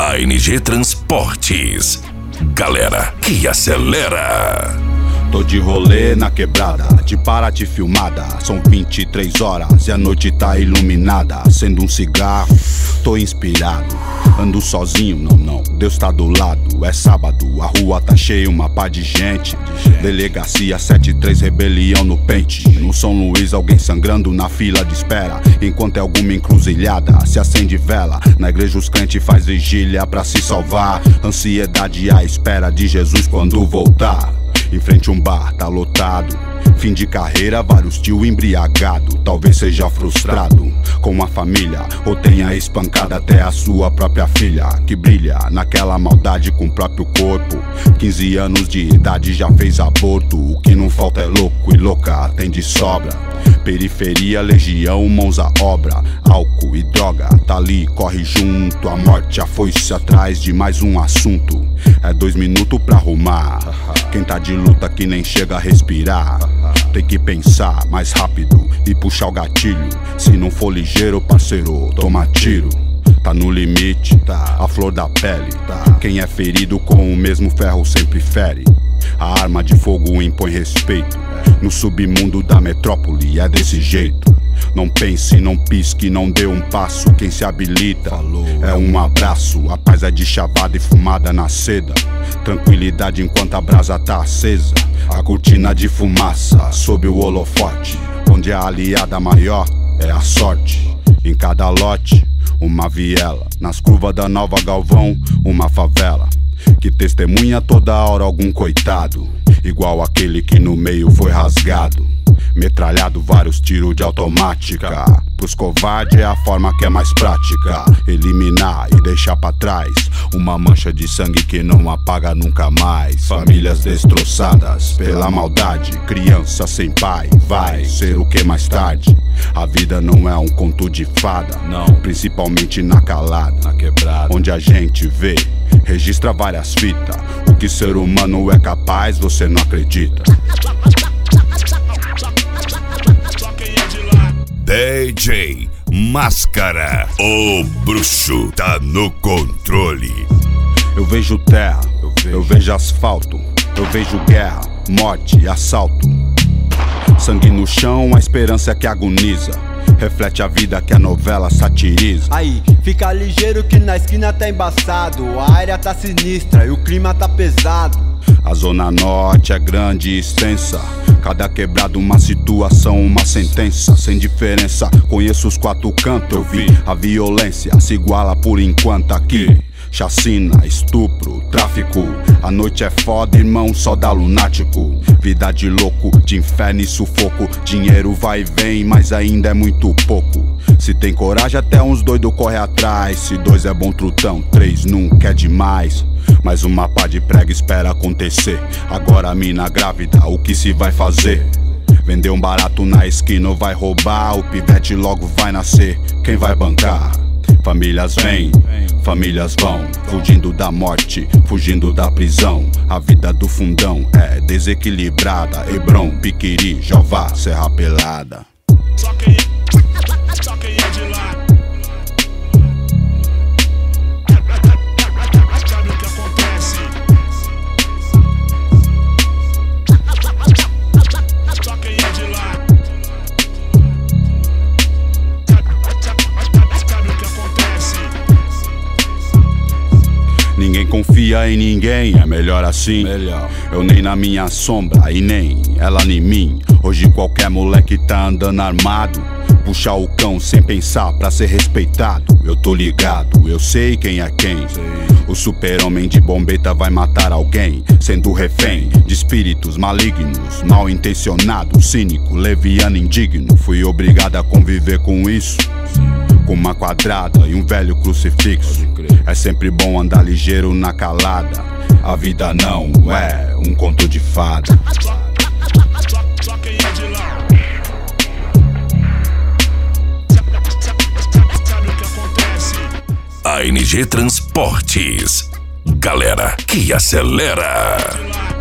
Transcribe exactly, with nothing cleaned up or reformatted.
A N G Transportes, galera que acelera. Tô de rolê na quebrada, de Paraty filmada. São vinte e três horas e a noite tá iluminada. Acendo um cigarro, tô inspirado. Ando sozinho, não, não, Deus tá do lado. É sábado, a rua tá cheia, uma pá de gente. Delegacia sete três, rebelião no pente. No São Luís, alguém sangrando na fila de espera. Enquanto é alguma encruzilhada, se acende vela. Na igreja os crentes faz vigília pra se salvar. Ansiedade à espera de Jesus quando voltar. Em frente um bar, tá lotado. Fim de carreira, vários tio embriagado. Talvez seja frustrado com a família, ou tenha espancado até a sua própria filha, que brilha naquela maldade com o próprio corpo. Quinze anos de idade já fez aborto. O que não falta é louco e louca, tem de sobra. Periferia, legião, mãos à obra. Álcool e droga, tá ali, corre junto. A morte, a foice atrás de mais um assunto. É dois minutos pra arrumar. Quem tá de luta que nem chega a respirar. Tem que pensar mais rápido e puxar o gatilho. Se não for ligeiro, parceiro, toma tiro. Tá no limite, tá, a flor da pele, tá. Quem é ferido com o mesmo ferro sempre fere. A arma de fogo impõe respeito. No submundo da metrópole é desse jeito. Não pense, não pisque, não dê um passo. Quem se habilita é um abraço. A paz é de chavada e fumada na seda. Tranquilidade enquanto a brasa tá acesa. A cortina de fumaça sob o holofote. Onde a aliada maior é a sorte. Em cada lote, uma viela. Nas curvas da Nova Galvão, uma favela. Que testemunha toda hora algum coitado. Igual aquele que no meio foi rasgado. Metralhado, vários tiros de automática. Pros covardes é a forma que é mais prática. Eliminar e deixar pra trás uma mancha de sangue que não apaga nunca mais. Famílias destroçadas pela maldade. Criança sem pai, vai ser o que mais tarde. A vida não é um conto de fada, não. Principalmente na calada, na quebrada, onde a gente vê, registra várias fitas. O que ser humano é capaz, você não acredita. D J Máscara, o bruxo tá no controle. Eu vejo terra, eu vejo, eu vejo asfalto. Eu vejo guerra, morte, assalto. Sangue no chão, a esperança que agoniza. Reflete a vida que a novela satiriza. Aí, fica ligeiro que na esquina tá embaçado. A área tá sinistra e o clima tá pesado. A zona norte é grande e extensa. Cada quebrada uma situação, uma sentença. Sem diferença, conheço os quatro cantos. Eu vi a violência se iguala por enquanto aqui. Chacina, estupro, tráfico. A noite é foda, irmão, só dá lunático. Vida de louco, de inferno e sufoco. Dinheiro vai e vem, mas ainda é muito pouco. Se tem coragem até uns doidos corre atrás. Se dois é bom trutão, três nunca é demais. Mais uma pá de prega espera acontecer. Agora a mina grávida, o que se vai fazer? Vender um barato na esquina ou vai roubar? O pivete logo vai nascer, quem vai bancar? Famílias vêm, famílias vão, fugindo da morte, fugindo da prisão. A vida do fundão é desequilibrada. Hebron, Piquiri, Jová, Serra Pelada. Só quem, só quem é de lá. Sabe o que acontece? Só quem é de lá. Sabe o que acontece? Ninguém confia em ninguém, é melhor assim. Melhor. Eu nem na minha sombra e nem ela em mim. Hoje qualquer moleque tá andando armado. Puxar o cão sem pensar pra ser respeitado. Eu tô ligado, eu sei quem é quem. O super-homem de bombeta vai matar alguém, sendo refém de espíritos malignos, mal intencionado, cínico, leviano, indigno. Fui obrigado a conviver com isso, com uma quadrada e um velho crucifixo. É sempre bom andar ligeiro na calada. A vida não é um conto de fada. Só quem é de lá. Sabe o que acontece? A N G Transportes, galera que acelera.